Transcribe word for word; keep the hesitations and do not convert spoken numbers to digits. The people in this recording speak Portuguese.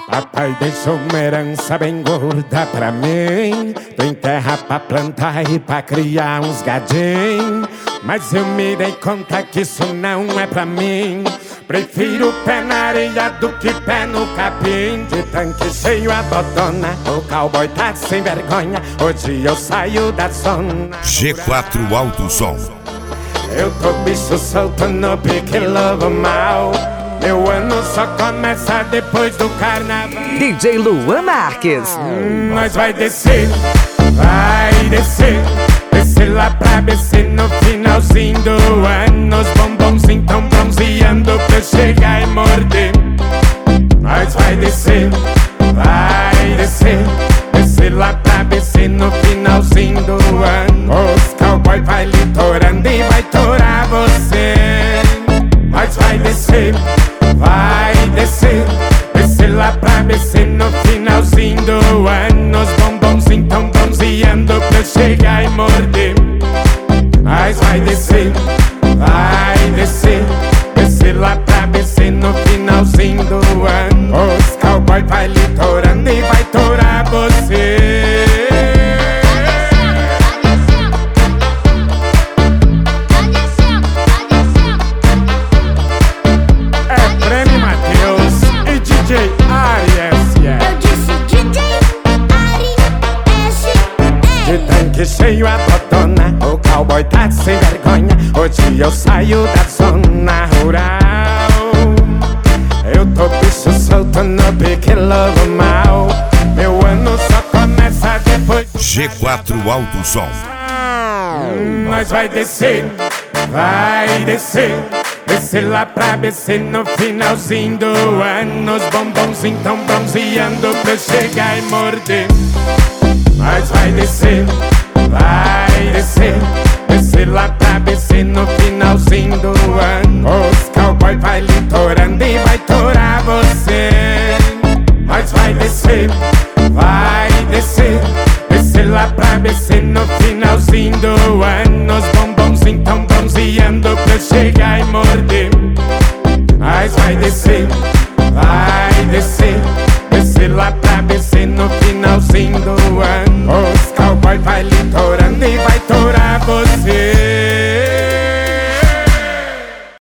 Papai deixou uma herança bem gorda pra mim. Tem terra pra plantar e pra criar uns gadinhos. Mas eu me dei conta que isso não é pra mim. Prefiro pé na areia do que pé no capim. De tanque cheio a botona, o cowboy tá sem vergonha. Hoje eu saio da zona. G quatro Alto Som. Eu tô bicho solto no pique lobo mal. Meu ano só começa depois do carnaval. D J Luan Marques. Hum, nós vai descer, vai descer. Descer lá pra B C no finalzinho do ano. Os bombonzinhos tão bronzeando pra eu chegar e morder. Nós vai descer, vai descer. Descer lá pra B C no finalzinho do ano. Os cowboy vai litorando e vai torar você. Nós vai descer, vai descer. Descer lá pra B C no finalzinho do ano. Os bombonzinhos tão bronzeando pra eu chegar e morder. Nós vai descer, vai descer. Descer lá pra B C no finalzinho do ano. Os cowboy vai litorando e vai torar você. D J Ari S S. Eu disse D J Ari S S. De tanque cheio a botona, o cowboy tá sem vergonha. Hoje eu saio da zona rural. Eu tô bicho solto no pique lobo mal. Meu ano só começa depois. G quatro Alto Som. Hum, nós vai descer, vai descer. Descer lá pra B C no finalzinho do ano. Os bombonzinhos tão bronzeando pra eu chegar e morder. Nós vai descer, vai descer. Descer lá pra B C no finalzinho do ano. Os cowboy vai litorando e vai torar você. Nós vai descer, vai descer. Descer lá pra B C no finalzinho do ano. Os bombonzinhos tão bronzeando pra eu chegar